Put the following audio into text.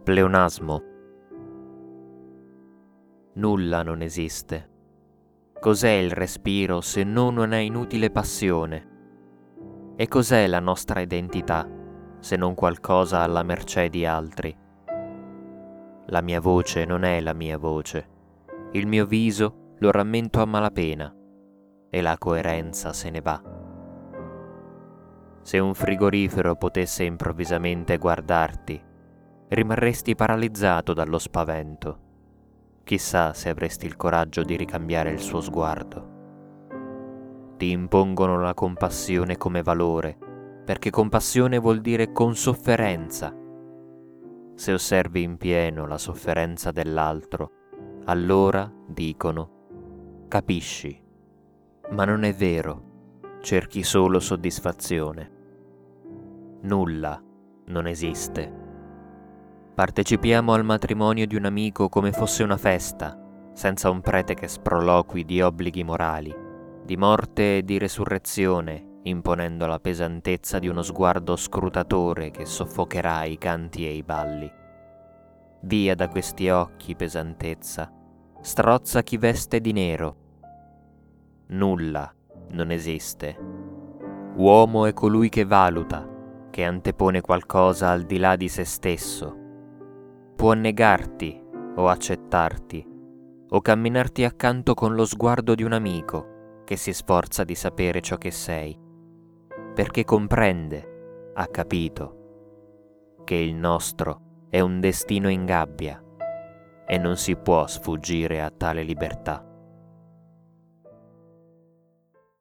Pleonasmo. Nulla non esiste. Cos'è il respiro se non una inutile passione? E cos'è la nostra identità se non qualcosa alla mercé di altri? La mia voce non è la mia voce, il mio viso lo rammento a malapena e la coerenza se ne va. Se un frigorifero potesse improvvisamente guardarti, rimarresti paralizzato dallo spavento. Chissà se avresti il coraggio di ricambiare il suo sguardo. Ti impongono la compassione come valore, perché compassione vuol dire con sofferenza. Se osservi in pieno la sofferenza dell'altro, allora, dicono, capisci. Ma non è vero, cerchi solo soddisfazione. Nulla non esiste. Partecipiamo al matrimonio di un amico come fosse una festa, senza un prete che sproloqui di obblighi morali, di morte e di resurrezione, imponendo la pesantezza di uno sguardo scrutatore che soffocherà i canti e i balli. Via da questi occhi, pesantezza, strozza chi veste di nero. Nulla non esiste. Uomo è colui che valuta, che antepone qualcosa al di là di se stesso. Può negarti o accettarti, o camminarti accanto con lo sguardo di un amico che si sforza di sapere ciò che sei, perché comprende, ha capito, che il nostro è un destino in gabbia e non si può sfuggire a tale libertà.